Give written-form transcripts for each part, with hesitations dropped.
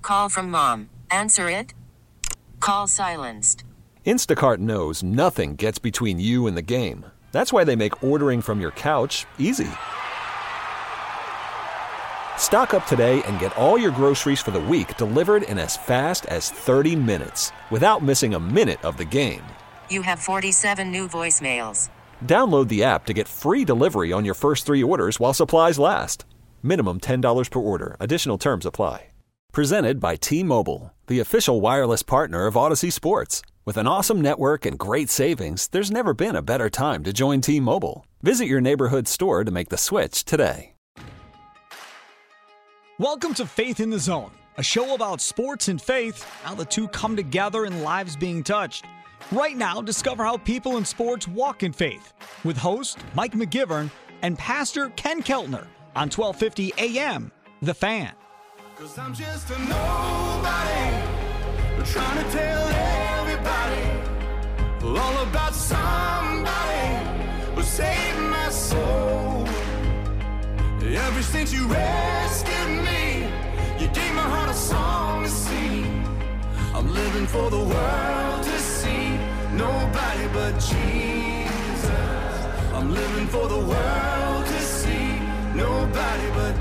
Call from mom. Answer it. Call silenced. Instacart knows nothing gets between you and the game. That's why they make ordering from your couch easy. Stock up today and get all your groceries for the week delivered in as fast as 30 minutes without missing a minute of the game. You have 47 new voicemails. Download the app to get free delivery on your first 3 orders while supplies last. Minimum $10 per order. Additional terms apply. Presented by T-Mobile, the official wireless partner of Odyssey Sports. With an awesome network and great savings, there's never been a better time to join T-Mobile. Visit your neighborhood store to make the switch today. Welcome to Faith in the Zone, a show about sports and faith, how the two come together and lives being touched. Right now, discover how people in sports walk in faith with host Mike McGivern and Pastor Ken Keltner on 1250 AM, The Fan. 'Cause I'm just a nobody, trying to tell everybody all about somebody who saved my soul. Ever since you rescued me, you gave my heart a song to sing. I'm living for the world to see, nobody but Jesus. I'm living for the world to see, nobody but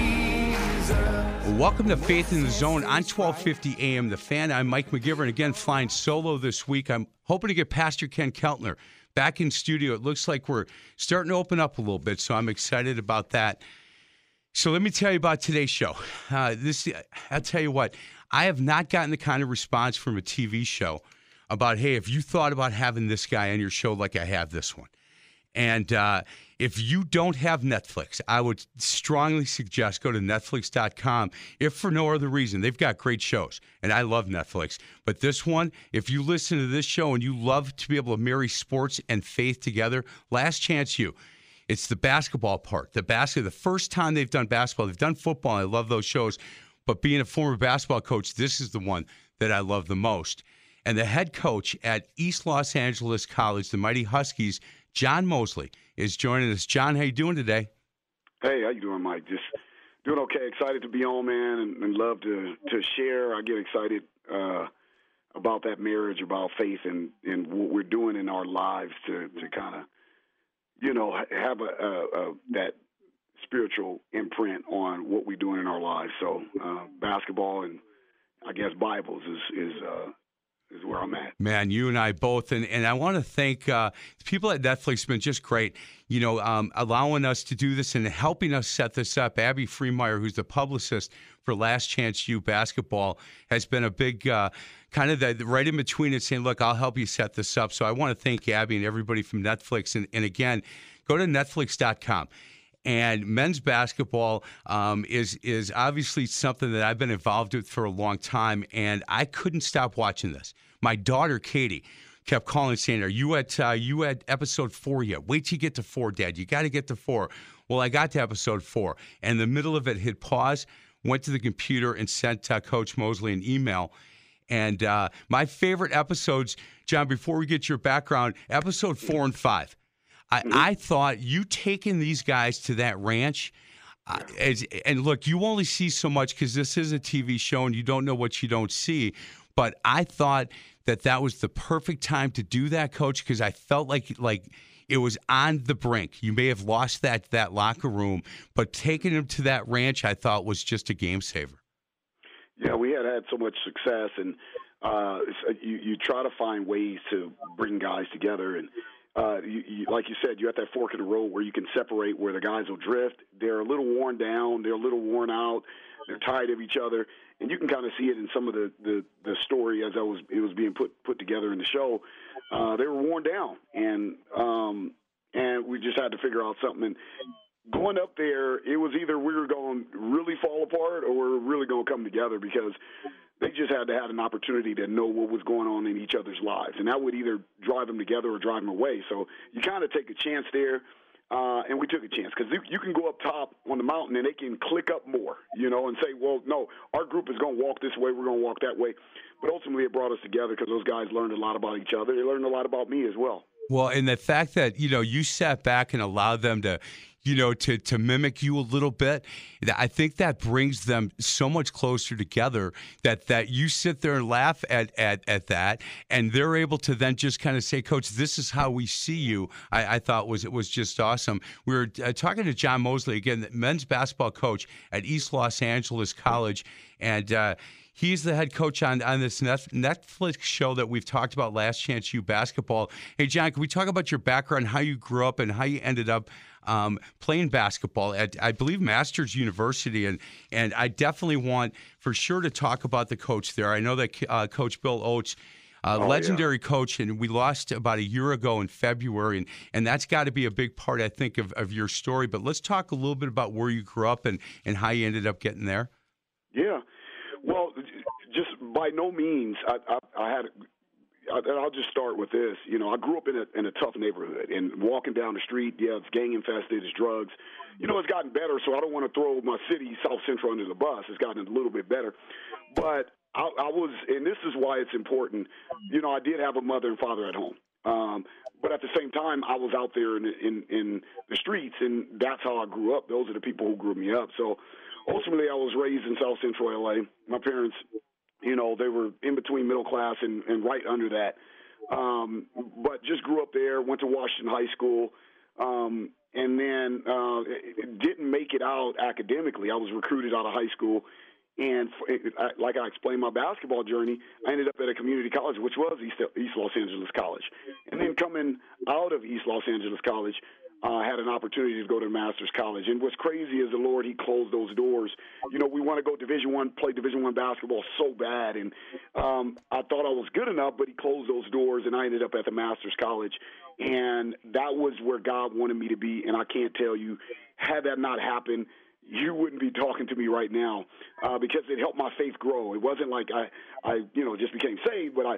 Jesus. Welcome to Faith in the Zone on 1250 AM The Fan. I'm Mike McGivern, again flying solo this week. I'm hoping to get Pastor Ken Keltner back in studio. It looks like we're starting to open up a little bit, so I'm excited about that. So let me tell you about today's show. I'll tell you what, I have not gotten the kind of response from a TV show about, hey, if you thought about having this guy on your show like I have this one. And if you don't have Netflix, I would strongly suggest go to Netflix.com, if for no other reason. They've got great shows, and I love Netflix. But this one, if you listen to this show and you love to be able to marry sports and faith together, Last Chance U. It's the basketball part. The first time they've done basketball, they've done football, and I love those shows. But being a former basketball coach, this is the one that I love the most. And the head coach at East Los Angeles College, the Mighty Huskies, John Mosley, is joining us. John, how you doing today? Hey, how you doing, Mike? Just doing okay. Excited to be on, man, and love to share. I get excited about that marriage, about faith, and what we're doing in our lives to kind of, have that spiritual imprint on what we're doing in our lives. So basketball and, I guess, Bibles is where I'm at. Man, you and I both. And I want to thank the people at Netflix have been just great, allowing us to do this and helping us set this up. Abby Freemeyer, who's the publicist for Last Chance U basketball, has been a big kind of right in between it saying, look, I'll help you set this up. So I want to thank Abby and everybody from Netflix. And again, go to Netflix.com. And men's basketball is obviously something that I've been involved with for a long time, and I couldn't stop watching this. My daughter, Katie, kept calling saying, are you at episode 4 yet? Wait till you get to 4, Dad. You got to get to 4. Well, I got to episode 4, and in the middle of it hit pause, went to the computer and sent Coach Mosley an email. And my favorite episodes, John, before we get your background, episode 4 and 5. I thought you taking these guys to that ranch, and look, you only see so much because this is a TV show and you don't know what you don't see. But I thought that was the perfect time to do that, Coach, because I felt like it was on the brink. You may have lost that locker room, but taking them to that ranch, I thought was just a game saver. Yeah, we had so much success, and you try to find ways to bring guys together, and you, like you said, you're at that fork in the road where you can separate where the guys will drift. They're a little worn down. They're a little worn out. They're tired of each other. And you can kind of see it in some of the story as it was being put together in the show. They were worn down. And we just had to figure out something. And going up there, it was either we were going to really fall apart or we were really going to come together because they just had to have an opportunity to know what was going on in each other's lives. And that would either drive them together or drive them away. So you kind of take a chance there. And we took a chance because you can go up top on the mountain and they can click up more, and say, well, no, our group is going to walk this way. We're going to walk that way. But ultimately it brought us together because those guys learned a lot about each other. They learned a lot about me as well. Well, and the fact that, you sat back and allowed them to, to mimic you a little bit. I think that brings them so much closer together that you sit there and laugh at that, and they're able to then just kind of say, Coach, this is how we see you. I thought it was just awesome. We were talking to John Mosley, again, the men's basketball coach at East Los Angeles College, and he's the head coach on this Netflix show that we've talked about, Last Chance U Basketball. Hey, John, can we talk about your background, how you grew up, and how you ended up playing basketball at, I believe, Masters University? And I definitely want for sure to talk about the coach there. I know that Coach Bill Oates, legendary coach, and we lost about a year ago in February, and that's got to be a big part, I think, of your story. But let's talk a little bit about where you grew up and how you ended up getting there. Yeah. Well, just by no means, I'll just start with this. I grew up in a tough neighborhood, and walking down the street, it's gang infested, it's drugs. It's gotten better, so I don't want to throw my city, South Central, under the bus. It's gotten a little bit better. But I was, and this is why it's important, I did have a mother and father at home. But at the same time, I was out there in the streets, and that's how I grew up. Those are the people who grew me up. So ultimately, I was raised in South Central L.A. My parents, they were in between middle class and right under that. But just grew up there, went to Washington High School, and then didn't make it out academically. I was recruited out of high school. And like I explained my basketball journey, I ended up at a community college, which was East Los Angeles College. And then coming out of East Los Angeles College, I had an opportunity to go to Masters College. And what's crazy is the Lord, he closed those doors. We want to go Division I, play Division I basketball so bad. And I thought I was good enough, but he closed those doors, and I ended up at the Masters College. And that was where God wanted me to be. And I can't tell you, had that not happened, you wouldn't be talking to me right now, because it helped my faith grow. It wasn't like I just became saved, but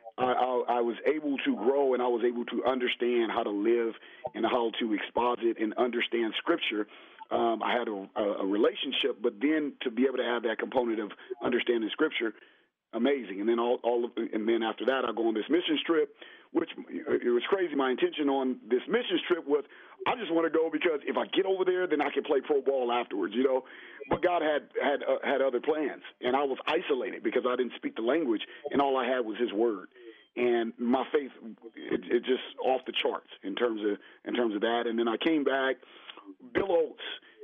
I was able to grow, and I was able to understand how to live and how to exposit and understand Scripture. I had a relationship, but then to be able to have that component of understanding Scripture, amazing. And then and then after that, I go on this mission trip, which it was crazy. My intention on this mission trip was, I just want to go because if I get over there, then I can play pro ball afterwards, But God had other plans, and I was isolated because I didn't speak the language, and all I had was His Word. And my faith, it just off the charts in terms of that. And then I came back. Bill Oates,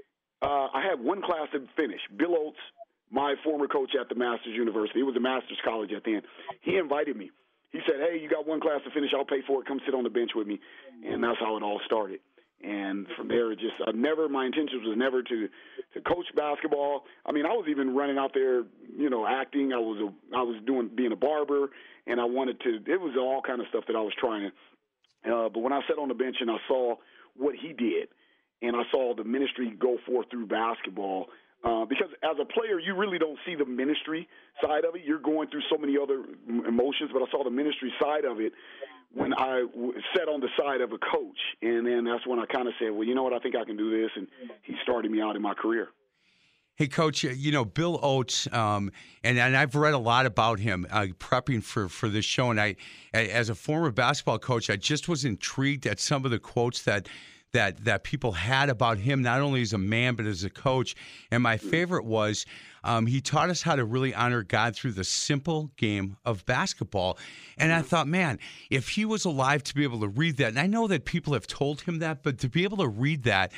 I had one class to finish. Bill Oates, my former coach at the Masters University, it was a Masters College at the end. He invited me. He said, "Hey, you got one class to finish. I'll pay for it. Come sit on the bench with me." And that's how it all started. And from there, my intention was never to coach basketball. I mean, I was even running out there, acting. I was being a barber, and it was all kind of stuff that I was trying. But when I sat on the bench and I saw what he did, and I saw the ministry go forth through basketball, because as a player, you really don't see the ministry side of it. You're going through so many other emotions, but I saw the ministry side of it when I sat on the side of a coach. And then that's when I kind of said, well, you know what, I think I can do this. And he started me out in my career. Hey, Coach, Bill Oates, and I've read a lot about him prepping for this show. And as a former basketball coach, I just was intrigued at some of the quotes that people had about him, not only as a man, but as a coach. And my favorite was he taught us how to really honor God through the simple game of basketball. And I thought, man, if he was alive to be able to read that, and I know that people have told him that, but to be able to read that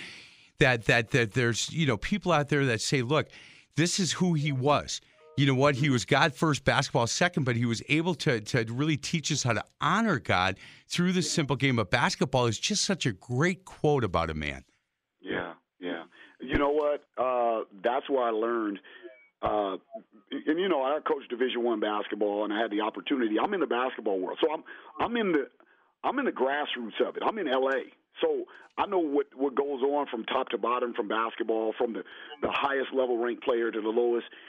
there's, people out there that say, look, this is who he was. You know what? He was God first, basketball second, but he was able to really teach us how to honor God through the simple game of basketball. Is just such a great quote about a man. Yeah. You know what? That's where I learned. I coached Division I basketball, and I had the opportunity. I'm in the basketball world, so I'm in the grassroots of it. I'm in L.A., so I know what goes on from top to bottom from basketball, from the highest level ranked player to the lowest.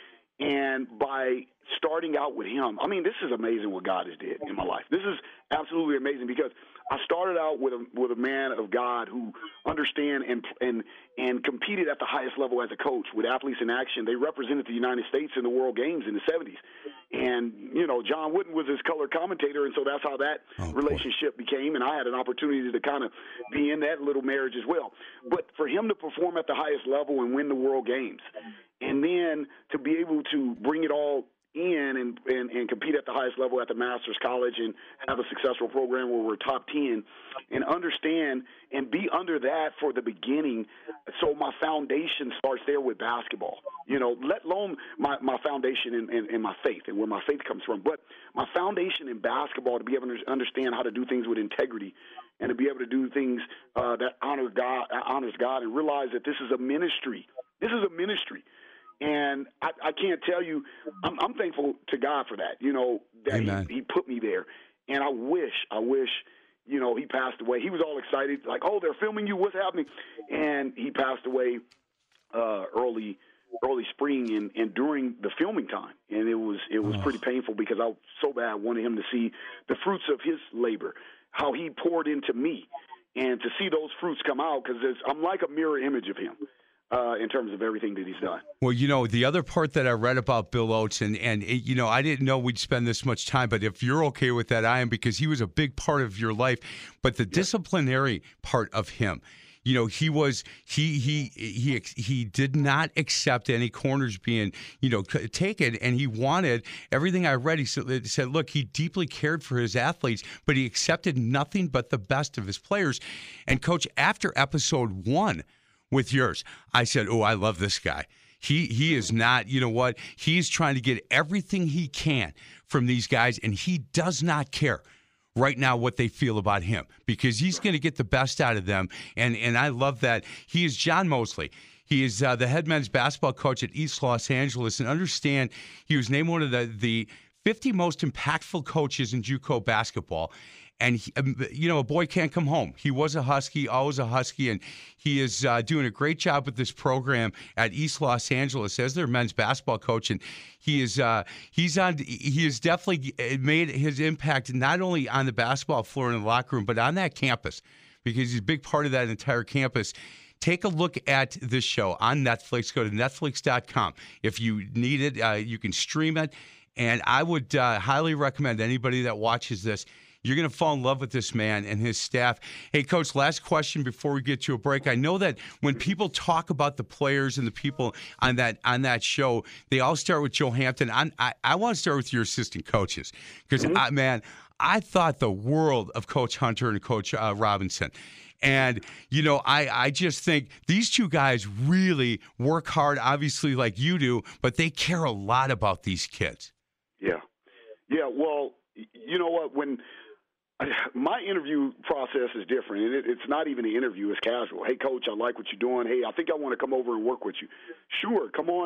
And by starting out with him, I mean, this is amazing what God has did in my life. This is absolutely amazing because I started out with a man of God who understand and competed at the highest level as a coach with Athletes in Action. They represented the United States in the World Games in the 70s. And, John Wooden was his color commentator, and so that's how that relationship became. And I had an opportunity to kind of be in that little marriage as well. But for him to perform at the highest level and win the World Games, and then to be able to bring it all in and compete at the highest level at the Masters College and have a successful program where we're top 10 and understand and be under that for the beginning. So my foundation starts there with basketball, let alone my foundation in my faith and where my faith comes from. But my foundation in basketball to be able to understand how to do things with integrity and to be able to do things that honors God and realize that this is a ministry. This is a ministry. And I can't tell you, I'm thankful to God for that, that he put me there. And I wish, he passed away. He was all excited, like, oh, they're filming you, what's happening? And he passed away early spring and during the filming time. And it was pretty painful because I so bad wanted him to see the fruits of his labor, how he poured into me, and to see those fruits come out because I'm like a mirror image of him. In terms of everything that he's done. Well, the other part that I read about Bill Oates, and I didn't know we'd spend this much time, but if you're okay with that, I am, because he was a big part of your life. But the disciplinary part of him, he did not accept any corners being, taken, and he wanted everything I read. He said, look, he deeply cared for his athletes, but he accepted nothing but the best of his players. And Coach, after episode 1, with yours, I said, oh, I love this guy. He is not, he's trying to get everything he can from these guys, and he does not care right now what they feel about him because he's going to get the best out of them. And I love that. He is John Mosley. He is the head men's basketball coach at East Los Angeles, and understand he was named one of the 50 most impactful coaches in JUCO basketball. And, a boy can't come home. He was a Husky, always a Husky, and he is doing a great job with this program at East Los Angeles as their men's basketball coach. And he has definitely made his impact not only on the basketball floor and in the locker room, but on that campus, because he's a big part of that entire campus. Take a look at this show on Netflix. Go to Netflix.com. If you need it, you can stream it. And I would highly recommend anybody that watches this, you're going to fall in love with this man and his staff. Hey, Coach, last question before we get to a break. I know that when people talk about the players and the people on that show, they all start with Joe Hampton. I want to start with your assistant coaches because, I thought the world of Coach Hunter and Coach Robinson. And, I just think these two guys really work hard, obviously, like you do, but they care a lot about these kids. Yeah. Yeah, well, you know what? When my interview process is different, and it's not even an interview. It's casual. Hey, Coach, I like what you're doing. Hey, I think I want to come over and work with you. Sure, come on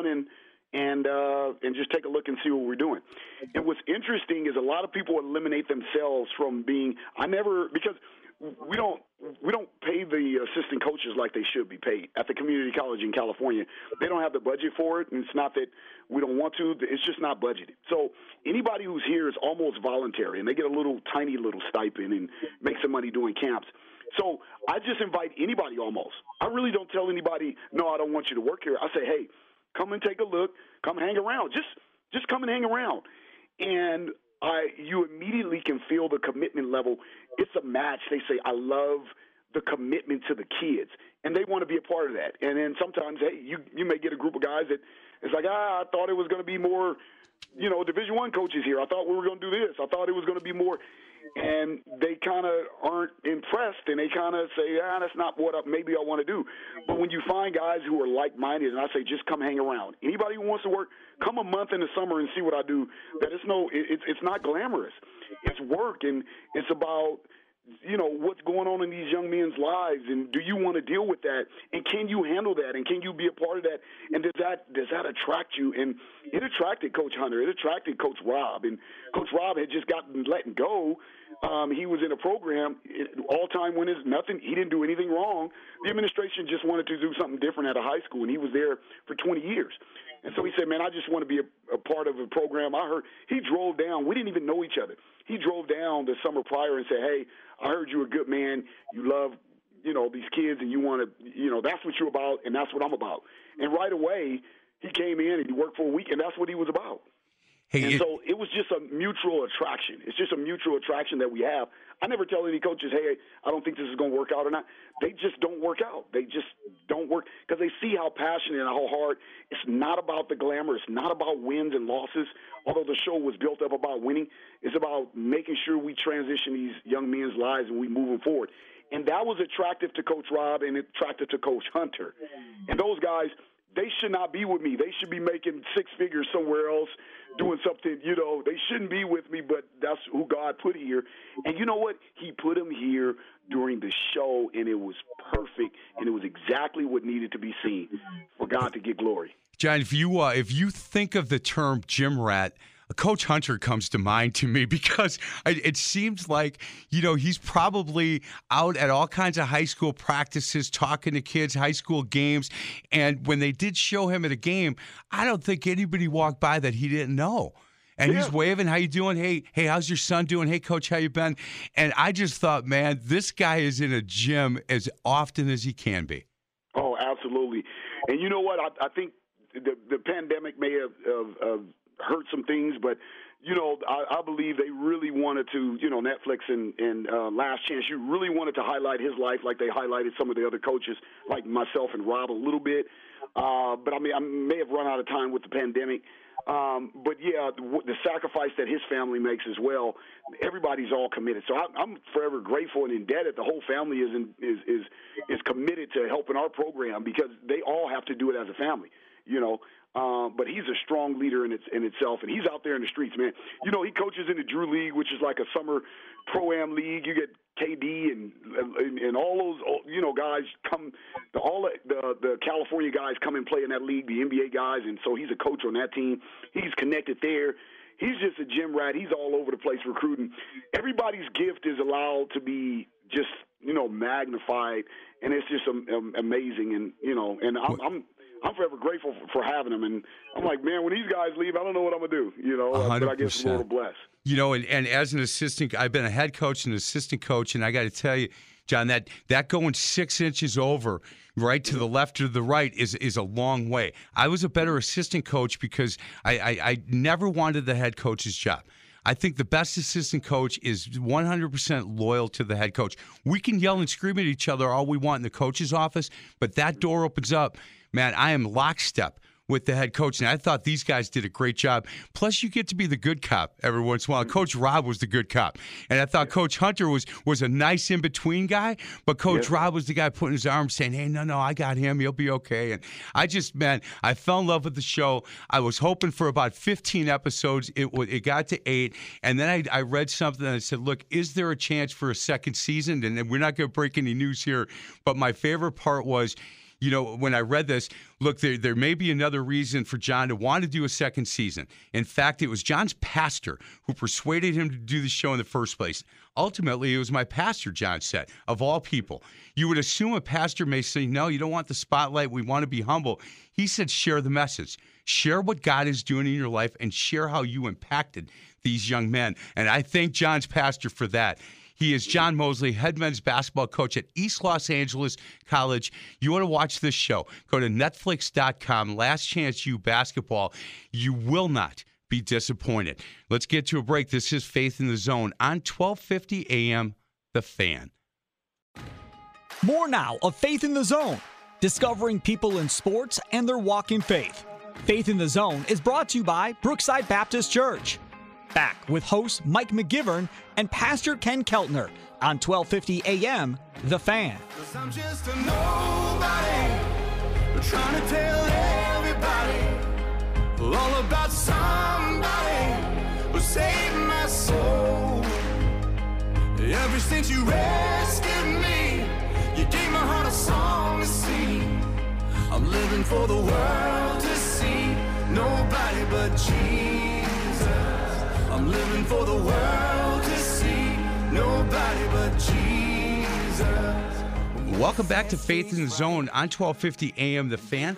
and just take a look and see what we're doing. And what's interesting is a lot of people eliminate themselves from being because we don't pay the assistant coaches like they should be paid at the community college in California. They don't have the budget for it, and it's not that we don't want to. It's just not budgeted. So anybody who's here is almost voluntary, and they get a tiny little stipend and make some money doing camps. So I just invite anybody almost. I really don't tell anybody, no, I don't want you to work here. I say, hey, come and take a look. Come hang around. Just come and hang around. And you immediately can feel the commitment level. It's a match. They say, I love the commitment to the kids, and they want to be a part of that. And then sometimes, hey, you may get a group of guys that it's like, I thought it was going to be more, Division I coaches here. I thought we were going to do this. I thought it was going to be more. And they kind of aren't impressed, and they kind of say, that's not what maybe I want to do. But when you find guys who are like-minded, and I say, just come hang around. Anybody who wants to work, come a month in the summer and see what I do. It's not glamorous. It's work, and it's about, what's going on in these young men's lives, and do you want to deal with that, and can you handle that, and can you be a part of that, and does that attract you? And it attracted Coach Hunter. It attracted Coach Rob, and Coach Rob had just gotten let go. He was in a program, all-time winners, nothing. He didn't do anything wrong. The administration just wanted to do something different at a high school, and he was there for 20 years. And so he said, man, I just want to be a part of the program. I heard he drove down. We didn't even know each other. He drove down the summer prior and said, "Hey, I heard you're a good man. You love, these kids, and you want to, that's what you're about, and that's what I'm about." And right away, he came in and he worked for a week, and that's what he was about. So it was just a mutual attraction. It's just a mutual attraction that we have. I never tell any coaches, "Hey, I don't think this is going to work out or not." They just don't work out. They just don't work because they see how passionate and how hard. It's not about the glamour. It's not about wins and losses, although the show was built up about winning. It's about making sure we transition these young men's lives and we move them forward. And that was attractive to Coach Rob and attractive to Coach Hunter. And those guys, they should not be with me. They should be making six figures somewhere else, doing something, they shouldn't be with me, but that's who God put here. And you know what? He put him here during the show, and it was perfect, and it was exactly what needed to be seen for God to get glory. John, if you think of the term gym rat, Coach Hunter comes to mind to me because it seems like, he's probably out at all kinds of high school practices, talking to kids, high school games. And when they did show him at a game, I don't think anybody walked by that he didn't know. And he's waving, "How you doing? Hey, how's your son doing? Hey, Coach, how you been?" And I just thought, man, this guy is in a gym as often as he can be. Oh, absolutely. And you know what? I think the pandemic may have hurt some things, but I believe they really wanted to, Netflix and Last Chance, you really wanted to highlight his life like they highlighted some of the other coaches, like myself and Rob a little bit. But I may have run out of time with the pandemic. But yeah, the sacrifice that his family makes as well, everybody's all committed. So I'm forever grateful and indebted. The whole family is committed to helping our program because they all have to do it as a family, But he's a strong leader in itself, and he's out there in the streets, man. He coaches in the Drew League, which is like a summer pro-am league. You get KD and all those, guys come. All the California guys come and play in that league, the NBA guys, and so he's a coach on that team. He's connected there. He's just a gym rat. He's all over the place recruiting. Everybody's gift is allowed to be just, magnified, and it's just amazing. And, and I'm forever grateful for having him. And I'm like, man, when these guys leave, I don't know what I'm going to do, 100%. But I guess the Lord will bless. And as an assistant, I've been a head coach and an assistant coach, and I got to tell you, John, that going 6 inches over, right to the left or the right is a long way. I was a better assistant coach because I never wanted the head coach's job. I think the best assistant coach is 100% loyal to the head coach. We can yell and scream at each other all we want in the coach's office, but that door opens up. Man, I am lockstep with the head coach, and I thought these guys did a great job. Plus, you get to be the good cop every once in a while. Coach Rob was the good cop, and I thought Coach Hunter was a nice in-between guy, but Coach Rob was the guy putting his arm saying, "Hey, no, I got him. He'll be okay." And I fell in love with the show. I was hoping for about 15 episodes. It got to 8, and then I read something and I said, "Look, is there a chance for a second season?" And we're not going to break any news here, but my favorite part was, when I read this, look, there may be another reason for John to want to do a second season. In fact, it was John's pastor who persuaded him to do the show in the first place. Ultimately, it was my pastor, John said, of all people. You would assume a pastor may say, "No, you don't want the spotlight. We want to be humble." He said, "Share the message. Share what God is doing in your life and share how you impacted these young men." And I thank John's pastor for that. He is John Mosley, head men's basketball coach at East Los Angeles College. You want to watch this show, go to Netflix.com, Last Chance U Basketball. You will not be disappointed. Let's get to a break. This is Faith in the Zone on 1250 AM, The Fan. More now of Faith in the Zone, discovering people in sports and their walk in faith. Faith in the Zone is brought to you by Brookside Baptist Church. Back with host Mike McGivern and Pastor Ken Keltner on 1250 AM, The Fan. 'Cause I'm just a nobody, trying to tell everybody all about somebody who saved my soul. Ever since you rescued me, you gave my heart a song to sing. I'm living for the world to see, nobody but Jesus. I'm living for the world to see, nobody but Jesus. Welcome back to Faith in the Zone on 1250 AM, The Fan.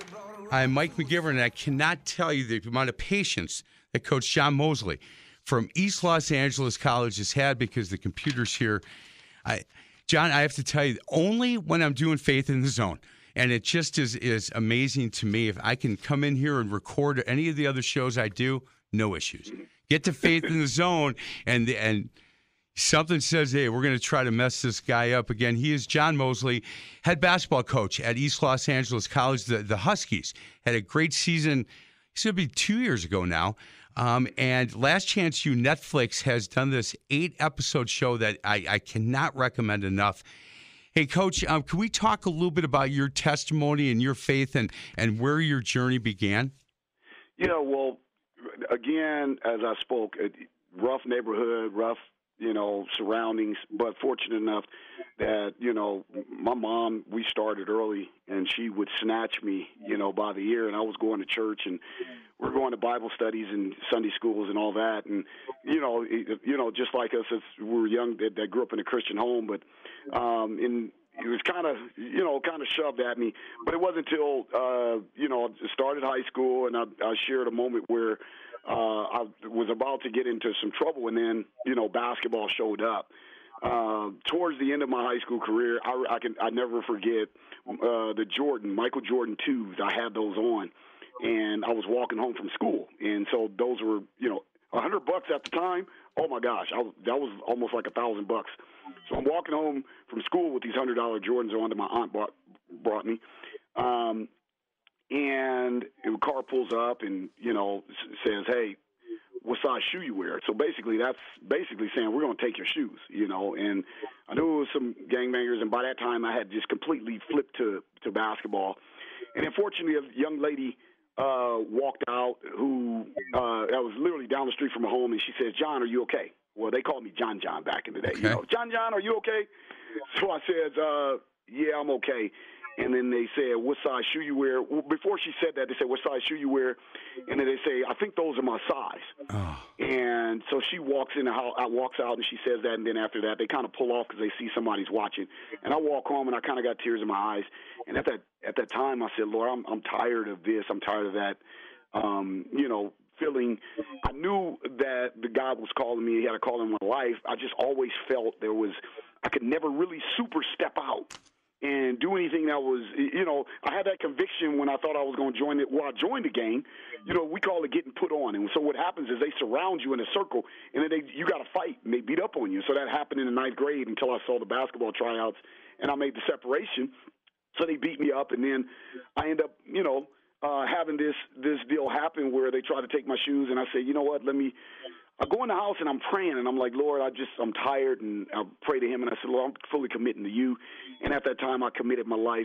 I'm Mike McGivern, and I cannot tell you the amount of patience that Coach John Mosley from East Los Angeles College has had because the computers here. John, I have to tell you, only when I'm doing Faith in the Zone, and it just is amazing to me. If I can come in here and record any of the other shows I do, no issues. Get to Faith in the Zone, and something says, hey, we're going to try to mess this guy up again. He is John Mosley, head basketball coach at East Los Angeles College. The Huskies had a great season. It's going to be 2 years ago now. And Last Chance U Netflix has done this 8-episode show that I cannot recommend enough. Hey, Coach, can we talk a little bit about your testimony and your faith and where your journey began? Yeah, well, again, as I spoke, rough neighborhood, rough, surroundings, but fortunate enough that, my mom, we started early, and she would snatch me, by the ear, and I was going to church, and we're going to Bible studies and Sunday schools and all that, and, just like us, we were young, that grew up in a Christian home, but it was kind of shoved at me, but it wasn't until, I started high school, and I shared a moment where I was about to get into some trouble, and then, basketball showed up. Towards the end of my high school career, I never forget the Michael Jordan 2s. I had those on, and I was walking home from school, and so those were, $100 at the time. Oh my gosh, that was almost like $1,000. So I'm walking home from school with these $100 Jordans on that my aunt brought me. And the car pulls up and, says, hey, what size shoe you wear? So basically that's saying we're going to take your shoes, And I knew it was some gangbangers, and by that time I had just completely flipped to basketball. And unfortunately, a young lady walked out who I was literally down the street from her home, and she says, John, are you okay? Well, they called me John back in the day. Okay. John, are you okay? So I said, yeah, I'm okay. And then they said, what size shoe you wear? Well, before she said that, they said, what size shoe you wear? And then they say, I think those are my size. Oh. And so she walks out and she says that. And then after that, they kind of pull off because they see somebody's watching. And I walk home and I kind of got tears in my eyes. And at that time, I said, Lord, I'm tired of this. I'm tired of that, feeling. I knew that the God was calling me. He had a call in my life. I just always felt I could never really super step out and do anything that was, I had that conviction when I thought I was going to join it. Well, I joined the gang. We call it getting put on. And so what happens is they surround you in a circle, and then you got to fight, and they beat up on you. So that happened in the 9th grade until I saw the basketball tryouts, and I made the separation. So they beat me up, and then I end up, having this deal happen where they try to take my shoes, and I say, you know what, I go in the house and I'm praying, and I'm like, Lord, I'm tired, and I pray to him, and I said, Lord, I'm fully committing to you. And at that time, I committed my life,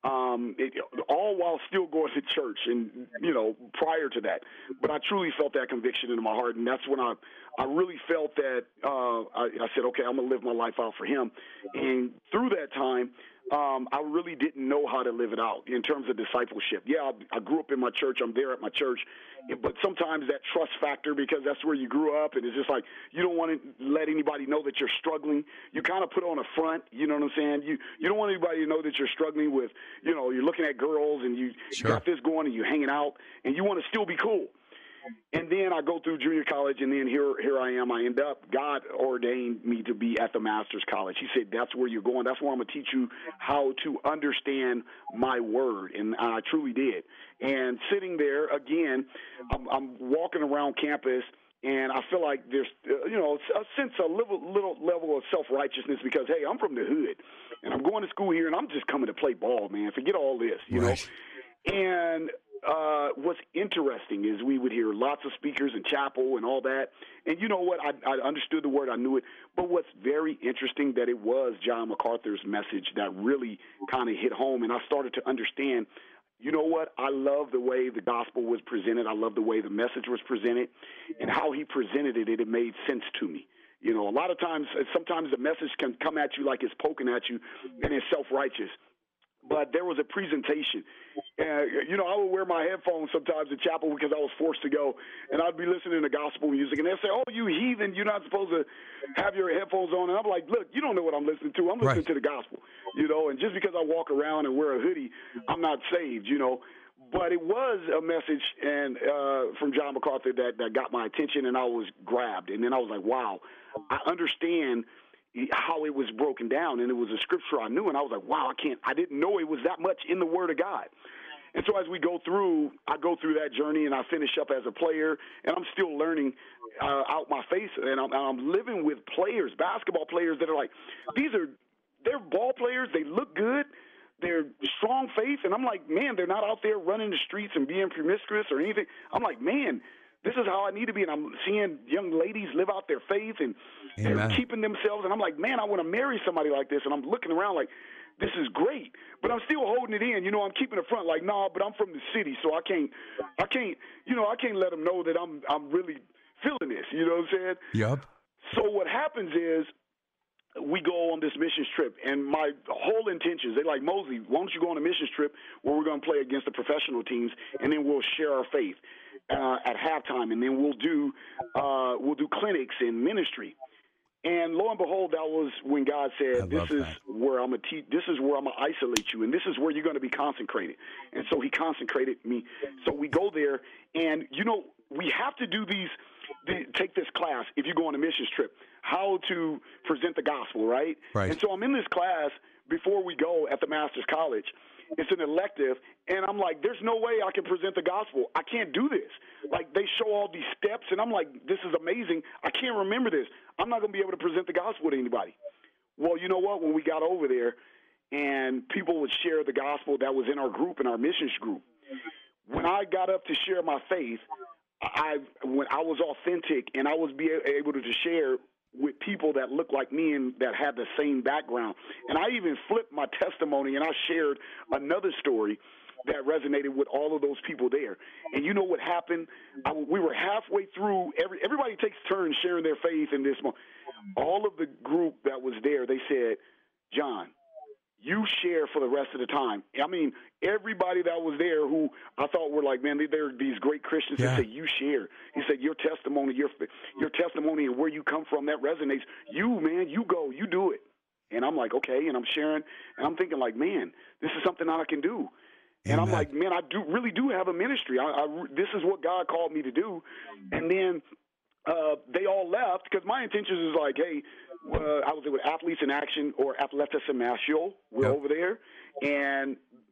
all while still going to church and, prior to that. But I truly felt that conviction in my heart, and that's when I really felt that I said, okay, I'm going to live my life out for him. And through that time, I really didn't know how to live it out in terms of discipleship. Yeah, I grew up in my church. I'm there at my church. But sometimes that trust factor, because that's where you grew up, and it's just like you don't want to let anybody know that you're struggling. You kind of put on a front, you know what I'm saying? You don't want anybody to know that you're struggling with, you're looking at girls and you got this going and you're hanging out, and you want to still be cool. And then I go through junior college, and then here I am. I end up, God ordained me to be at the Master's College. He said, that's where you're going. That's where I'm going to teach you how to understand my word. And I truly did. And sitting there, again, I'm walking around campus, and I feel like there's, a sense, a little level of self-righteousness because, hey, I'm from the hood, and I'm going to school here, and I'm just coming to play ball, man. Forget all this, you know. And what's interesting is we would hear lots of speakers in chapel and all that. And you know what? I understood the word. I knew it. But what's very interesting that it was John MacArthur's message that really kind of hit home. And I started to understand, you know what? I love the way the gospel was presented. I love the way the message was presented and how he presented it. It made sense to me. You know, a lot of times, sometimes the message can come at you like it's poking at you and it's self-righteous. But there was a presentation. I would wear my headphones sometimes in chapel because I was forced to go, and I'd be listening to gospel music, and they'd say, oh, you heathen, you're not supposed to have your headphones on. And I'm like, look, you don't know what I'm listening to. I'm listening to the gospel, and just because I walk around and wear a hoodie, I'm not saved, But it was a message and from John MacArthur that got my attention, and I was grabbed. And then I was like, wow, I understand how it was broken down, and it was a scripture I knew, and I was like, wow, I didn't know it was that much in the Word of God. And so as we go through, I go through that journey, and I finish up as a player, and I'm still learning out my face, and I'm living with players, basketball players that are like, they're ball players, they look good, they're strong faith, and I'm like, man, they're not out there running the streets and being promiscuous or anything. I'm like, man, this is how I need to be, and I'm seeing young ladies live out their faith, and they're keeping themselves, and I'm like, man, I want to marry somebody like this, and I'm looking around like, this is great, but I'm still holding it in. I'm keeping the front like, nah, but I'm from the city, so I can't let them know that I'm really feeling this. You know what I'm saying? Yep. So what happens is we go on this missions trip, and my whole intentions, they're like, Mosley, why don't you go on a missions trip where we're going to play against the professional teams, and then we'll share our faith at halftime, and then we'll do clinics and ministry. And lo and behold, that was when God said, this is where I'm going to isolate you, and this is where you're going to be consecrated. And so he consecrated me. So we go there, and, we have to do take this class if you go on a missions trip, how to present the gospel, right? Right. And so I'm in this class before we go at the Master's College. It's an elective, and I'm like, there's no way I can present the gospel. I can't do this. Like, they show all these steps, and I'm like, this is amazing. I can't remember this. I'm not going to be able to present the gospel to anybody. Well, you know what? When we got over there and people would share the gospel that was in our group, in our missions group, when I got up to share my faith, when I was authentic and I was able to share with people that looked like me and that had the same background. And I even flipped my testimony and I shared another story that resonated with all of those people there. And you know what happened? We were halfway through. Everybody takes turns sharing their faith in this moment. All of the group that was there, they said, John, you share for the rest of the time. I mean, everybody that was there who I thought were like, man, they're these great Christians. Yeah. He said, you share. He said, your testimony and where you come from, that resonates. You, man, you go, you do it. And I'm like, okay, and I'm sharing, and I'm thinking like, man, this is something that I can do. And I'm like, man, I really do have a ministry. This is what God called me to do. And then they all left because my intentions is like, hey, I was with Athletes in Action or Atletas in Nashville. We're over there. And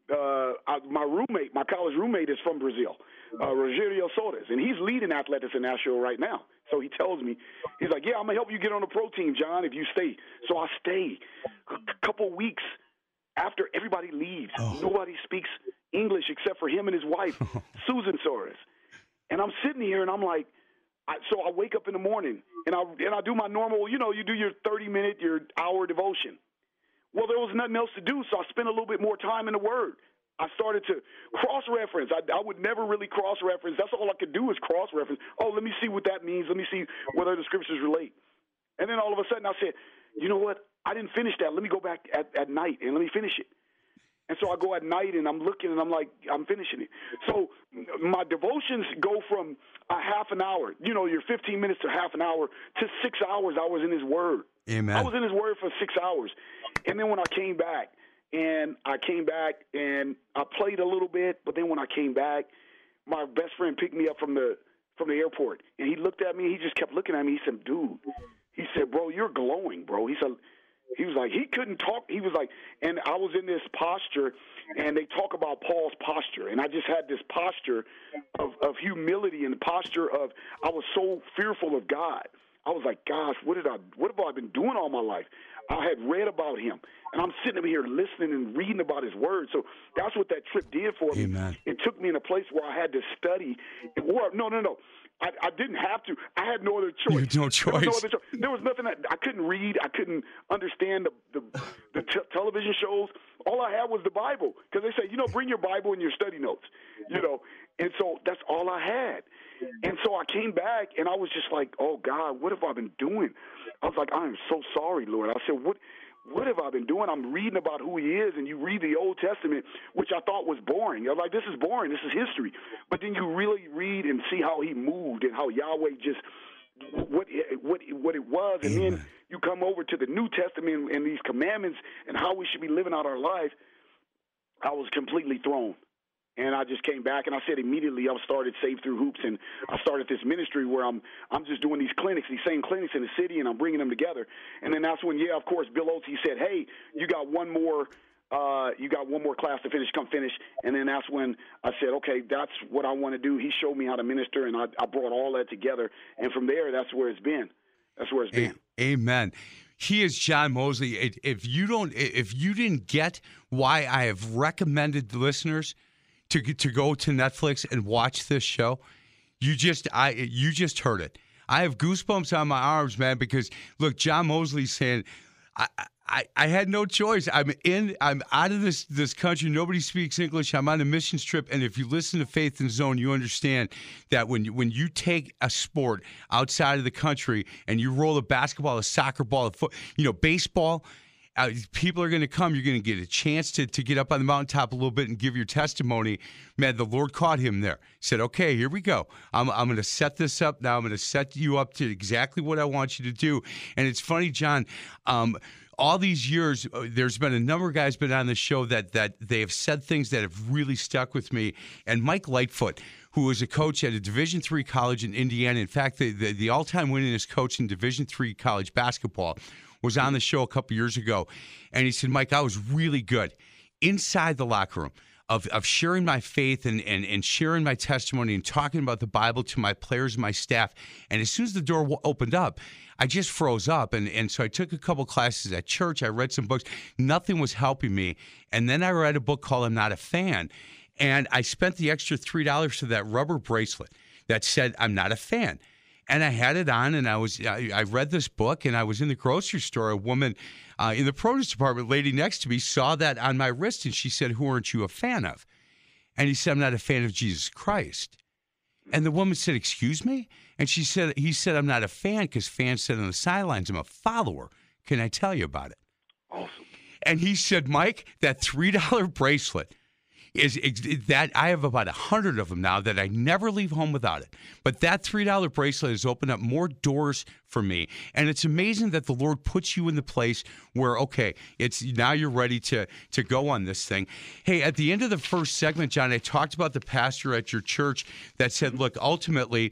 my college roommate is from Brazil, Rogério Soares, and he's leading Atletas in Nashville right now. So he tells me, he's like, yeah, I'm going to help you get on the pro team, John, if you stay. So I stay. A couple weeks after everybody leaves, nobody speaks English except for him and his wife, Susan Soares. And I'm sitting here and I'm like, so I wake up in the morning and I do my normal, you do your 30-minute, your hour devotion. Well, there was nothing else to do, so I spent a little bit more time in the Word. I started to cross-reference. I would never really cross-reference. That's all I could do is cross-reference. Oh, let me see what that means. Let me see whether the scriptures relate. And then all of a sudden I said, you know what? I didn't finish that. Let me go back at night and let me finish it. And so I go at night and I'm looking and I'm like, I'm finishing it. So my devotions go from a half an hour, your 15 minutes to half an hour, to 6 hours I was in his Word. Amen. I was in his Word for 6 hours. And then when I came back and I played a little bit, but then when I came back, my best friend picked me up from the airport. And he looked at me, he just kept looking at me. He said, dude, he said, bro, you're glowing, bro. He was like, he couldn't talk. He was like, and I was in this posture, and they talk about Paul's posture. And I just had this posture of humility and the posture of, I was so fearful of God. I was like, gosh, what have I been doing all my life? I had read about him, and I'm sitting over here listening and reading about his word. So that's what that trip did for me. Amen. It took me in a place where I had to study. No. I didn't have to. I had no other choice. You had no choice. There was nothing I couldn't read. I couldn't understand the television shows. All I had was the Bible, because they say, bring your Bible and your study notes, And so that's all I had. And so I came back, and I was just like, oh, God, what have I been doing? I was like, I am so sorry, Lord. I said, what have I been doing? I'm reading about who he is, and you read the Old Testament, which I thought was boring. I was like, this is boring. This is history. But then you really read and see how he moved and how Yahweh just what it was. And then you come over to the New Testament and these commandments and how we should be living out our life. I was completely thrown. And I just came back, and I said immediately I started Save Through Hoops, and I started this ministry where I'm just doing these clinics, these same clinics in the city, and I'm bringing them together. And then that's when, of course, Bill Oates, he said, hey, you got one more class to finish, come finish. And then that's when I said, okay, that's what I want to do. He showed me how to minister, and I brought all that together. And from there, that's where it's been. That's where it's been. Amen. He is John Mosley. If you didn't get why I have recommended listeners to go to Netflix and watch this show, you just heard it. I have goosebumps on my arms, man, because look, John Mosley's saying, I had no choice. I'm out of this country. Nobody speaks English. I'm on a missions trip. And if you listen to Faith in the Zone, you understand that when you take a sport outside of the country and you roll a basketball, a soccer ball, baseball, people are going to come. You're going to get a chance to get up on the mountaintop a little bit and give your testimony. Man, the Lord caught him there. He said, okay, here we go. I'm going to set this up now. I'm going to set you up to exactly what I want you to do. And it's funny, John, all these years, there's been a number of guys been on the show that they have said things that have really stuck with me. And Mike Lightfoot, who was a coach at a Division III college in Indiana, in fact, the all-time winningest coach in Division III college basketball, was on the show a couple years ago. And he said, Mike, I was really good inside the locker room of sharing my faith and sharing my testimony and talking about the Bible to my players and my staff. And as soon as the door opened up, I just froze up. And so I took a couple classes at church. I read some books. Nothing was helping me. And then I read a book called I'm Not a Fan. And I spent the extra $3 for that rubber bracelet that said I'm not a fan. And I had it on, and I read this book, and I was in the grocery store. A woman in the produce department, lady next to me, saw that on my wrist, and she said, who aren't you a fan of? And he said, I'm not a fan of Jesus Christ. And the woman said, excuse me? And he said, I'm not a fan because fans sit on the sidelines. I'm a follower. Can I tell you about it? Awesome. And he said, Mike, that $3 bracelet is that I have about 100 of them now that I never leave home without it. But that $3 bracelet has opened up more doors for me. And it's amazing that the Lord puts you in the place where, okay, it's now you're ready to go on this thing. Hey, at the end of the first segment, John, I talked about the pastor at your church that said, look, ultimately,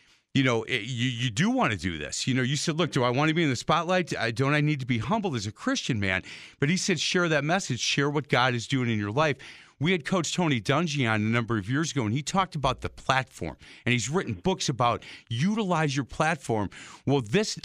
you do want to do this. You said, look, do I want to be in the spotlight? Don't I need to be humbled as a Christian man? But he said, share that message, share what God is doing in your life. We had Coach Tony Dungy on a number of years ago, and he talked about the platform, and he's written books about utilize your platform. Well, this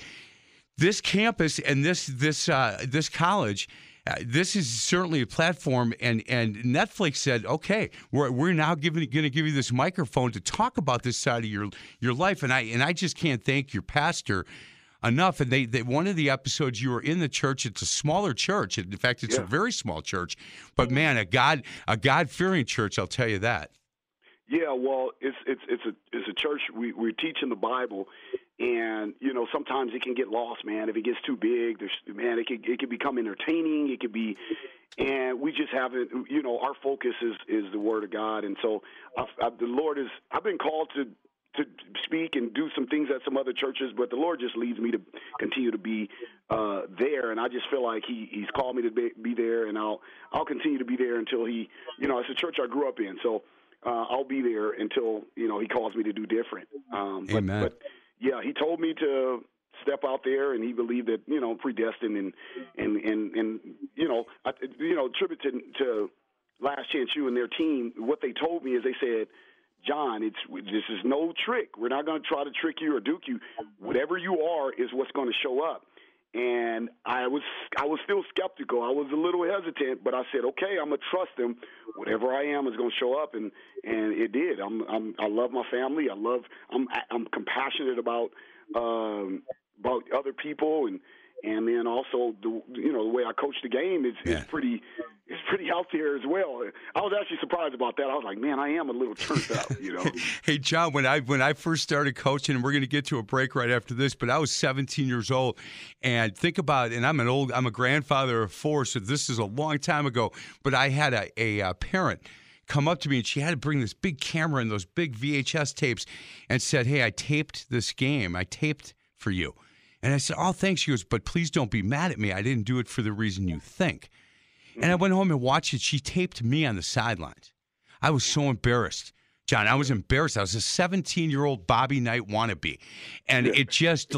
campus and this college, this is certainly a platform, and Netflix said, okay, we're now going to give you this microphone to talk about this side of your life, and I just can't thank your pastor enough. And they one of the episodes you were in the church. It's a smaller church. In fact, it's a very small church. But man, a God-fearing church. I'll tell you that. Yeah, well, it's a church. We're teaching the Bible, and sometimes it can get lost, man. If it gets too big, it can become entertaining. It could be, and we just haven't. Our focus is the Word of God, and so the Lord is. I've been called to speak and do some things at some other churches, but the Lord just leads me to continue to be there, and I just feel like He's called me to be there, and I'll continue to be there until He, it's a church I grew up in, so I'll be there until He calls me to do different. Amen. But yeah, He told me to step out there, and He believed that predestined and attribute to Last Chance U and their team. What they told me is they said, John, this is no trick. We're not going to try to trick you or duke you. Whatever you are is what's going to show up. And I was still skeptical. I was a little hesitant, but I said, okay, I'm gonna trust Him. Whatever I am is going to show up, and it did. I love my family. I'm compassionate about other people, and then also the way I coach the game is pretty out there as well. I was actually surprised about that. I was like, man, I am a little turned up, Hey, John, when I first started coaching, and we're going to get to a break right after this, but I was 17 years old, and think about it, and I'm a grandfather of 4, so this is a long time ago, but I had a parent come up to me, and she had to bring this big camera and those big VHS tapes and said, hey, I taped this game. I taped for you. And I said, oh, thanks. She goes, but please don't be mad at me. I didn't do it for the reason you think. And I went home and watched it. She taped me on the sidelines. I was so embarrassed. John, I was embarrassed. I was a 17-year-old Bobby Knight wannabe, and it just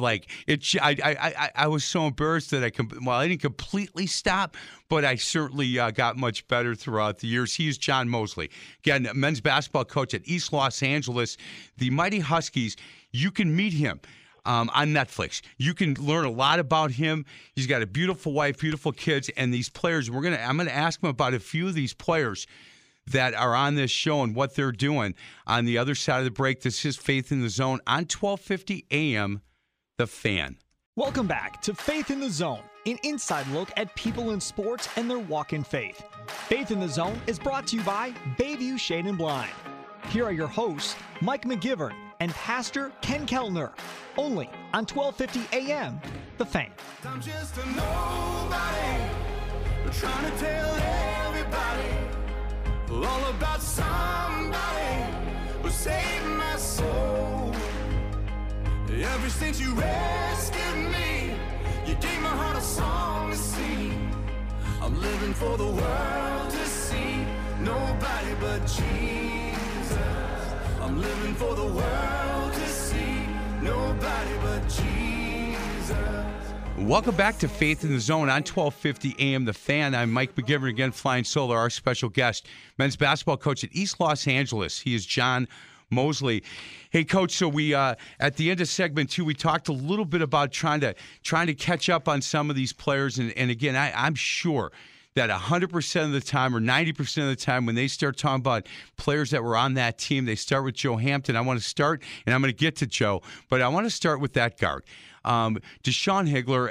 I was so embarrassed that I didn't completely stop, but I certainly got much better throughout the years. He is John Mosley, again, a men's basketball coach at East Los Angeles, the Mighty Huskies. You can meet him on Netflix. You can learn a lot about him. He's got a beautiful wife, beautiful kids, and these players. I'm gonna ask him about a few of these players that are on this show and what they're doing on the other side of the break. This is Faith in the Zone on 1250 AM, The Fan. Welcome back to Faith in the Zone, an inside look at people in sports and their walk in faith. Faith in the Zone is brought to you by Bayview Shade and Blind. Here are your hosts, Mike McGivern and Pastor Ken Keltner, only on 1250 AM, The Fan. I'm just a nobody, trying to tell everybody all about somebody who saved my soul. Ever since you rescued me, you gave my heart a song to sing. I'm living for the world to see, nobody but Jesus. I'm living for the world to see, nobody but Jesus. Welcome back to Faith in the Zone on 1250 AM, The Fan. I'm Mike McGivern, again, flying solo, our special guest, men's basketball coach at East Los Angeles. He is John Mosley. Hey, Coach, so we at the end of segment 2, we talked a little bit about trying to catch up on some of these players. And again, I'm sure that 100% of the time or 90% of the time when they start talking about players that were on that team, they start with Joe Hampton. I want to start, and I'm going to get to Joe, but I want to start with that guard. Deshaun Higler,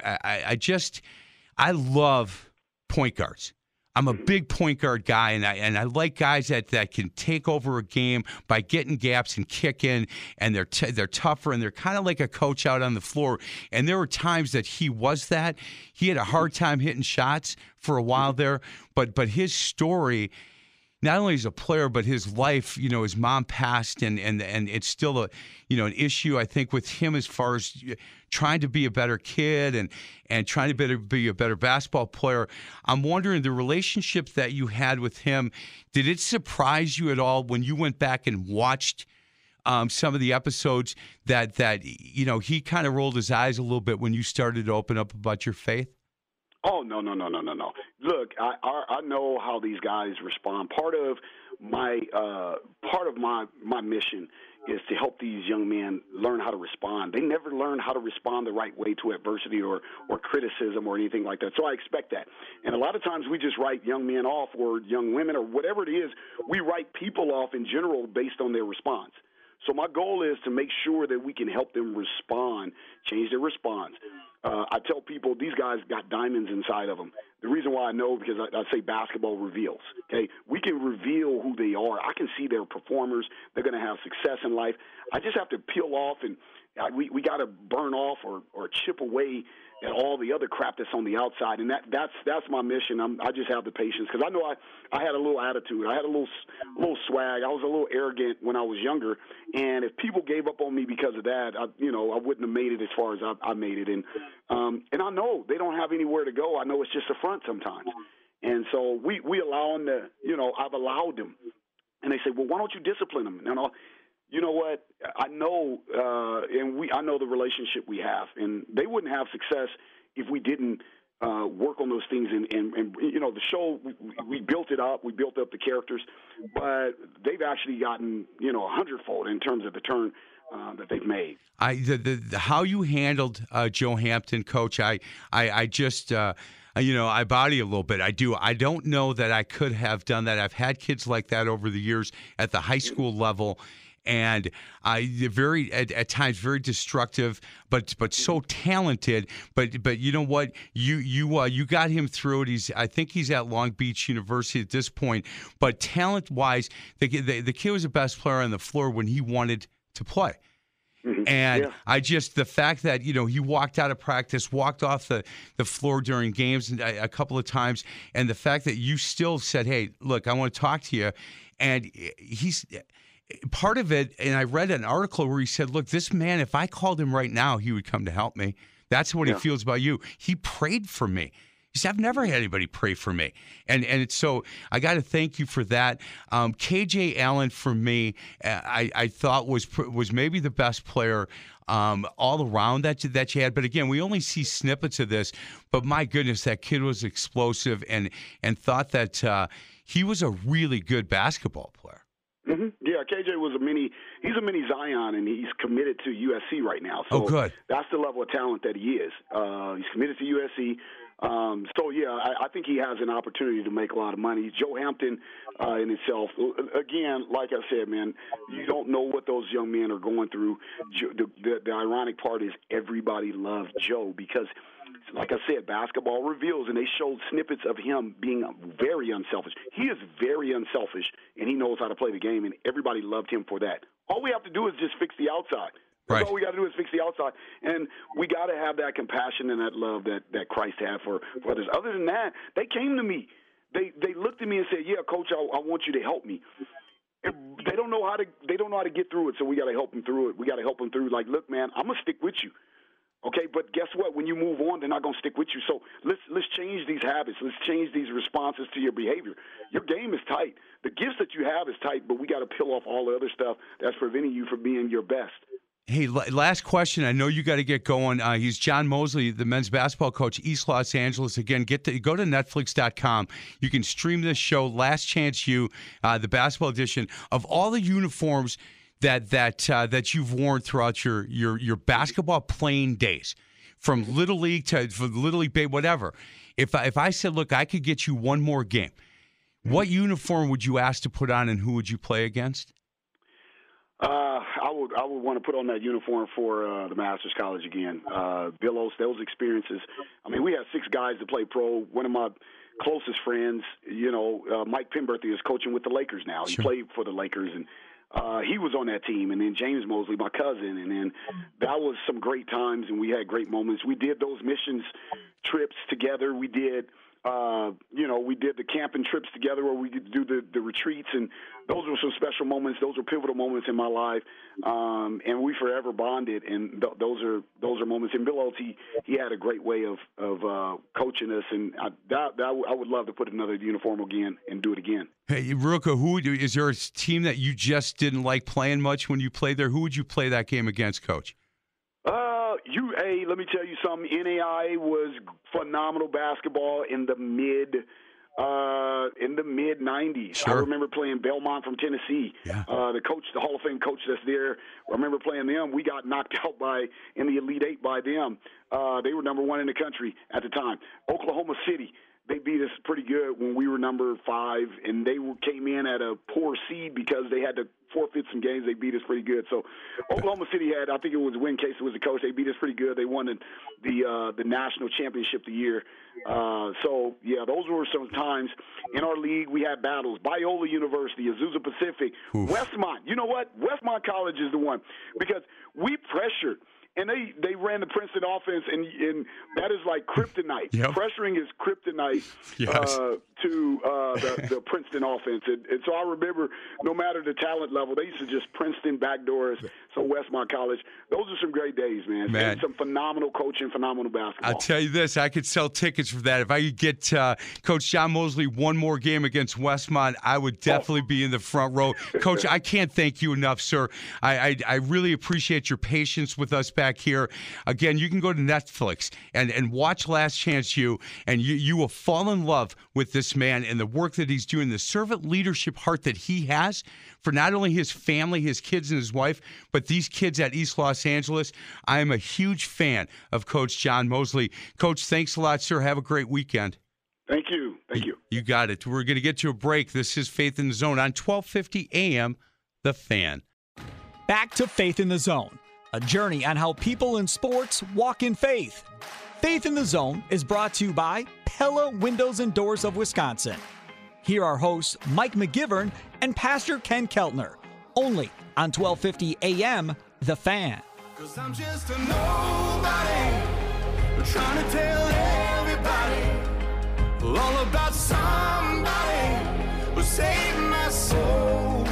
I love point guards. I'm a big point guard guy, and I like guys that can take over a game by getting gaps and kicking, and they're tougher, and they're kind of like a coach out on the floor. And there were times that he was that. He had a hard time hitting shots for a while there, but his story, not only as a player, but his life, his mom passed, and it's still an issue, I think, with him as far as trying to be a better kid and trying to be a better basketball player. I'm wondering, the relationship that you had with him, did it surprise you at all when you went back and watched some of the episodes that he kind of rolled his eyes a little bit when you started to open up about your faith? Oh, no. Look, I know how these guys respond. Part of my mission is to help these young men learn how to respond. They never learn how to respond the right way to adversity or criticism or anything like that. So I expect that. And a lot of times we just write young men off, or young women, or whatever it is. We write people off in general based on their response. So my goal is to make sure that we can help them respond, change their response. I tell people these guys got diamonds inside of them. The reason why I know, because I say basketball reveals. Okay, we can reveal who they are. I can see they're performers. They're going to have success in life. I just have to peel off, and we got to burn off or chip away at all the other crap that's on the outside, and that's my mission. I just have the patience, because I know I had a little attitude. I had a little swag. I was a little arrogant when I was younger, and if people gave up on me because of that, I wouldn't have made it as far as I made it. And I know they don't have anywhere to go. I know it's just a front sometimes, and so we allow them to. I've allowed them, and they say, well, why don't you discipline them? And you know what? I know, I know the relationship we have, and they wouldn't have success if we didn't work on those things. And the show, we built it up. We built up the characters, but they've actually gotten 100-fold in terms of the turn that they've made. How you handled Joe Hampton, Coach, I just. I body a little bit. I do. I don't know that I could have done that. I've had kids like that over the years at the high school level. And at times very destructive, but so talented. But you know what? You got him through it. I think he's at Long Beach University at this point. But talent-wise, the kid was the best player on the floor when he wanted to play. Mm-hmm. And yeah. The fact that, he walked out of practice, walked off the floor during games a couple of times, and the fact that you still said, hey, look, I want to talk to you. And he's part of it, and I read an article where he said, look, this man, if I called him right now, he would come to help me. That's what he feels about you. He prayed for me. He said, I've never had anybody pray for me. And so I got to thank you for that. KJ Allen, for me, I thought was maybe the best player all around that you had. But again, we only see snippets of this. But my goodness, that kid was explosive and thought that he was a really good basketball player. Mm-hmm. Yeah, KJ was he's a mini Zion, and he's committed to USC right now. So good. That's the level of talent that he is. He's committed to USC. So, yeah, I think he has an opportunity to make a lot of money. Joe Hampton in itself, again, like I said, man, you don't know what those young men are going through. The ironic part is everybody loved Joe because, like I said, basketball reveals, and they showed snippets of him being very unselfish. He is very unselfish, and he knows how to play the game, and everybody loved him for that. All we have to do is just fix the outside. That's all we got to do is fix the outside. And we got to have that compassion and that love that Christ had for others. Other than that, they came to me. They looked at me and said, yeah, Coach, I want you to help me. They don't know how to get through it, so we got to help them through it. We got to help them through. Like, look, man, I'm going to stick with you. Okay, but guess what? When you move on, they're not going to stick with you. So let's change these habits. Let's change these responses to your behavior. Your game is tight. The gifts that you have is tight, but we got to peel off all the other stuff that's preventing you from being your best. Hey, last question. I know you got to get going. He's John Mosley, the men's basketball coach, East Los Angeles. Again, go to Netflix.com. You can stream this show, Last Chance U, the basketball edition, of all the uniforms that you've worn throughout your basketball playing days, from Little League to Little League Bay, whatever. If I said, look, I could get you one more game, what uniform would you ask to put on, and who would you play against? I would want to put on that uniform for the Masters College again. Billos, those experiences. I mean, we had 6 guys that play pro. One of my closest friends, Mike Penberthy, is coaching with the Lakers now. He played for the Lakers, and he was on that team. And then James Mosley, my cousin, and then that was some great times, and we had great moments. We did those missions trips together. We did. We did the camping trips together where we could do the retreats, and those were some special moments. Those were pivotal moments in my life, and we forever bonded. And those are moments. And Bill Oates, he had a great way of coaching us, and I would love to put another uniform again and do it again. Hey, Ruka, is there a team that you just didn't like playing much when you played there? Who would you play that game against, Coach? Let me tell you something. NAIA was phenomenal basketball in the mid 90s. Sure. I remember playing Belmont from Tennessee. Yeah. The Hall of Fame coach that's there, I remember playing them. We got knocked out in the Elite Eight by them. They were number 1 in the country at the time. Oklahoma City, they beat us pretty good when we were number 5, and they came in at a poor seed because they had to forfeit some games. They beat us pretty good. So Oklahoma City had, I think it was Win Case was the coach. They beat us pretty good. They won the national championship the year. So, yeah, those were some times in our league. We had battles. Biola University, Azusa Pacific, Westmont. You know what? Westmont College is the one because we pressured. And they ran the Princeton offense, and that is like kryptonite. Yep. Pressuring is kryptonite to the Princeton offense. And so I remember, no matter the talent level, they used to just Princeton backdoors. So Westmont College, those are some great days, man. And some phenomenal coaching, phenomenal basketball. I'll tell you this, I could sell tickets for that. If I could get Coach John Mosley one more game against Westmont, I would definitely be in the front row. Coach, I can't thank you enough, sir. I really appreciate your patience with us back here. Again, you can go to Netflix and watch Last Chance U, and you will fall in love with this man and the work that he's doing, the servant leadership heart that he has for not only his family, his kids and his wife, but these kids at East Los Angeles. I am a huge fan of Coach John Mosley. Coach, thanks a lot, sir. Have a great weekend. Thank you. Thank you. You got it. We're going to get to a break. This is Faith in the Zone on 1250 AM, The Fan. Back to Faith in the Zone, a journey on how people in sports walk in faith. Faith in the Zone is brought to you by Pella Windows and Doors of Wisconsin. Here are hosts Mike McGivern and Pastor Ken Keltner, only on 1250 AM, The Fan. 'Cause I'm just a nobody, trying to tell everybody all about somebody who saved my soul.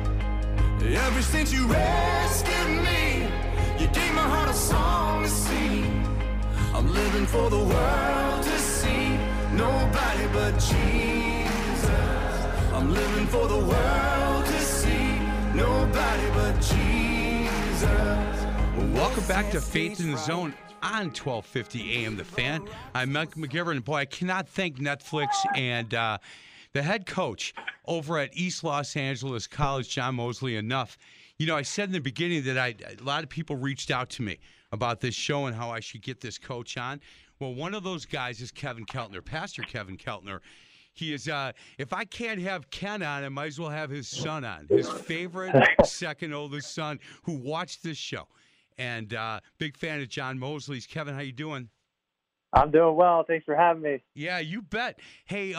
Ever since you rescued me, you gave my heart a song to sing. I'm living for the world to see. nobody but Jesus. I'm living for the world to see, nobody but Jesus. Welcome back to Faith in the Zone on 1250 AM The Fan. I'm Mike McGivern. Boy, I cannot thank Netflix and the head coach over at East Los Angeles College, John Mosley, enough. You know, I said in the beginning that a lot of people reached out to me about this show and how I should get this coach on. Well, one of those guys is Kevin Keltner, Pastor Kevin Keltner. He is, if I can't have Ken on, I might as well have his son on, his favorite second oldest son who watched this show. And big fan of John Mosley's. Kevin, how you doing? I'm doing well. Thanks for having me. Yeah, you bet. Hey,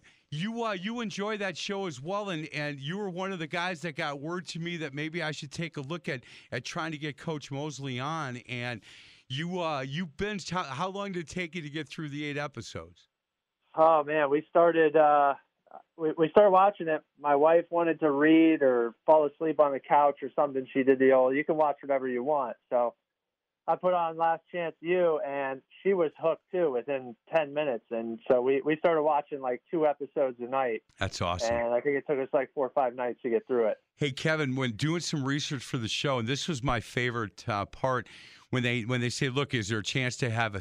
you enjoy that show as well, and you were one of the guys that got word to me that maybe I should take a look at trying to get Coach Mosley on. And you binged. How long did it take you to get through the 8 episodes? Oh man, we started watching it. My wife wanted to read or fall asleep on the couch or something. She did the old, you can watch whatever you want. So I put on Last Chance U, and she was hooked too within 10 minutes. And so we started watching like 2 episodes a night. That's awesome. And I think it took us like 4 or 5 nights to get through it. Hey, Kevin, when doing some research for the show, and this was my favorite part, when they say, look, is there a chance to have a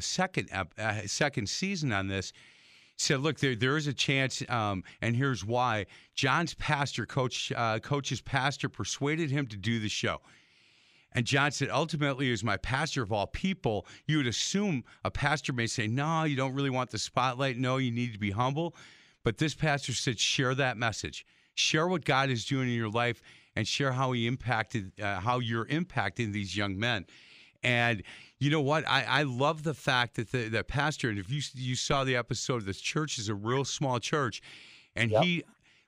second season on this? Said, look, there is a chance, and here's why. John's pastor, coach's pastor, persuaded him to do the show. And John said, ultimately, as my pastor of all people, you would assume a pastor may say, no, you don't really want the spotlight. No, you need to be humble. But this pastor said, share that message. Share what God is doing in your life, and share how how you're impacting these young men. And you know what? I love the fact that the pastor, and if you saw the episode, this church is a real small church. And he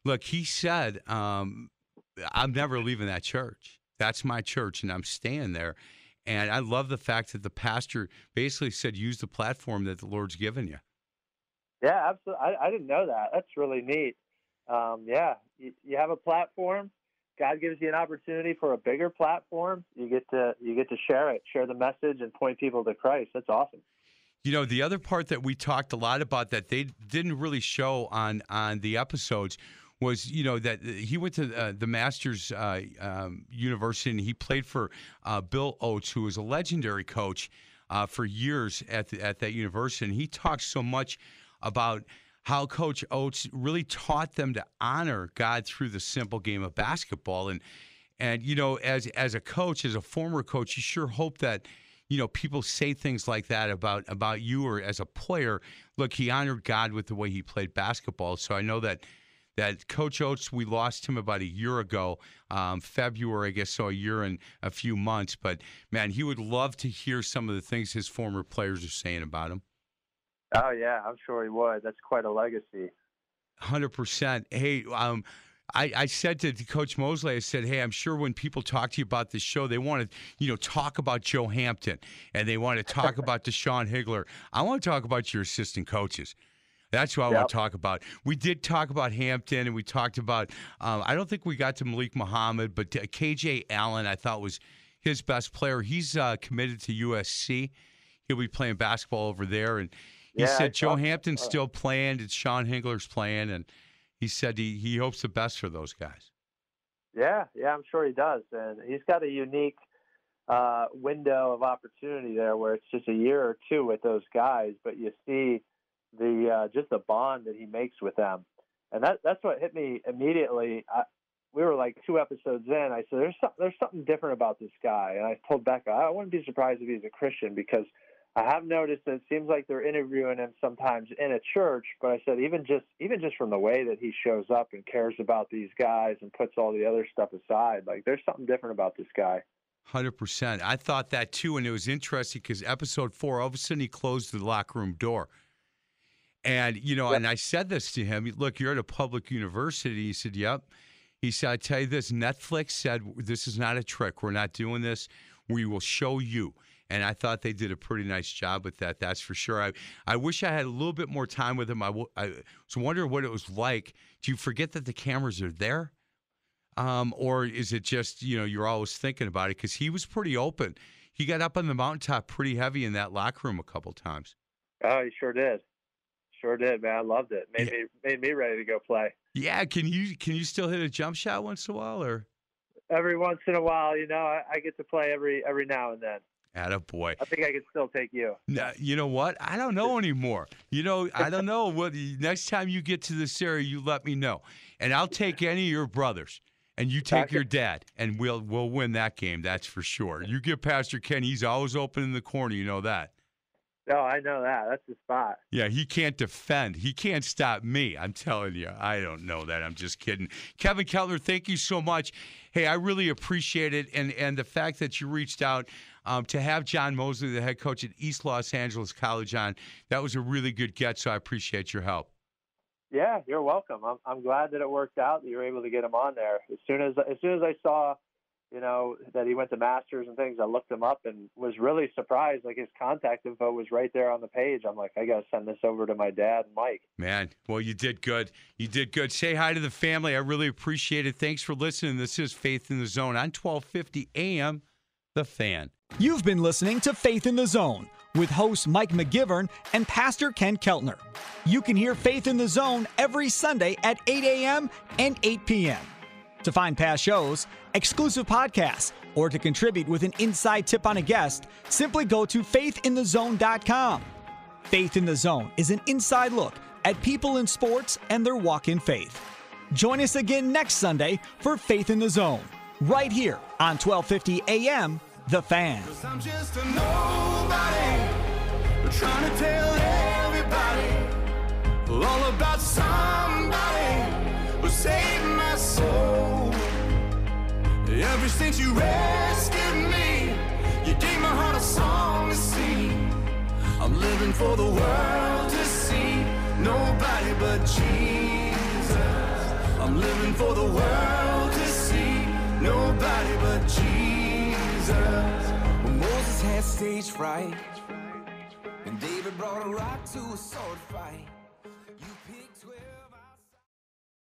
said, I'm never leaving that church. That's my church, and I'm staying there. And I love the fact that the pastor basically said, use the platform that the Lord's given you. Yeah, absolutely. I didn't know that. That's really neat. You have a platform. God gives you an opportunity for a bigger platform. You get to share it, share the message, and point people to Christ. That's awesome. You know, the other part that we talked a lot about that they didn't really show on the episodes was, you know, that he went to the Masters University, and he played for Bill Oates, who was a legendary coach for years at that university. And he talks so much about how Coach Oates really taught them to honor God through the simple game of basketball. And you know, as a coach, as a former coach, you sure hope that, you know, people say things like that about you or as a player. Look, he honored God with the way he played basketball. So I know that Coach Oates, we lost him about a year ago, February, I guess, so a year and a few months. But, man, he would love to hear some of the things his former players are saying about him. Oh, yeah, I'm sure he would. That's quite a legacy. 100%. Hey, I said to Coach Mosley, I said, hey, I'm sure when people talk to you about this show, they want to, you know, talk about Joe Hampton, and they want to talk about Deshaun Higler. I want to talk about your assistant coaches. That's what I want to talk about. We did talk about Hampton, and we talked about, I don't think we got to Malik Muhammad, but KJ Allen I thought was his best player. He's committed to USC. He'll be playing basketball over there, and he said Joe Hampton's still playing. It's Sean Higler's playing, and he said he hopes the best for those guys. Yeah, I'm sure he does. And he's got a unique window of opportunity there where it's just a year or two with those guys, but you see just the bond that he makes with them. And that's what hit me immediately. We were like 2 episodes in. I said, there's something different about this guy. And I told Becca, I wouldn't be surprised if he's a Christian, because I have noticed that it seems like they're interviewing him sometimes in a church, but I said even just from the way that he shows up and cares about these guys and puts all the other stuff aside, like there's something different about this guy. 100%. I thought that too, and it was interesting because episode 4, all of a sudden he closed the locker room door. And, you know, and I said this to him, look, you're at a public university. He said, yep. He said, I tell you this, Netflix said, this is not a trick. We're not doing this. We will show you. And I thought they did a pretty nice job with that. That's for sure. I wish I had a little bit more time with him. I was wondering what it was like. Do you forget that the cameras are there? Or is it just, you know, you're always thinking about it? Because he was pretty open. He got up on the mountaintop pretty heavy in that locker room a couple times. Oh, he sure did. sure did, man. I loved it. Made me ready to go play. Yeah, can you still hit a jump shot once in a while, or? Every once in a while, I get to play every now and then. Attaboy. I think I could still take you. Now, you know what? I don't know anymore. I don't know. Next time you get to this area, you let me know. And I'll take any of your brothers, and you take your dad, and we'll win that game, that's for sure. You get Pastor Ken, he's always open in the corner, you know that. No, I know that. That's the spot. Yeah, he can't defend. He can't stop me. I'm telling you. I don't know that. I'm just kidding. Kevin Keltner, thank you so much. Hey, I really appreciate it. And the fact that you reached out to have John Mosley, the head coach at East Los Angeles College, on, that was a really good get, so I appreciate your help. Yeah, you're welcome. I'm glad that it worked out, that you were able to get him on there. As soon as I saw that he went to Masters and things, I looked him up and was really surprised. Like, his contact info was right there on the page. I'm like, I got to send this over to my dad and Mike. Man, well, you did good. You did good. Say hi to the family. I really appreciate it. Thanks for listening. This is Faith in the Zone on 1250 AM, The Fan. You've been listening to Faith in the Zone with host Mike McGivern and Pastor Ken Keltner. You can hear Faith in the Zone every Sunday at 8 a.m. and 8 p.m. To find past shows, exclusive podcasts, or to contribute with an inside tip on a guest, simply go to faithinthezone.com. Faith in the Zone is an inside look at people in sports and their walk in faith. Join us again next Sunday for Faith in the Zone, right here on 1250 AM, The Fan. 'Cause I'm just a nobody, trying to tell everybody all about somebody who saved my soul. Ever since you rescued me, you gave my heart a song to sing. I'm living for the world to see, nobody but Jesus. I'm living for the world to see, nobody but Jesus. When Moses had stage fright, and David brought a rock to a sword fight.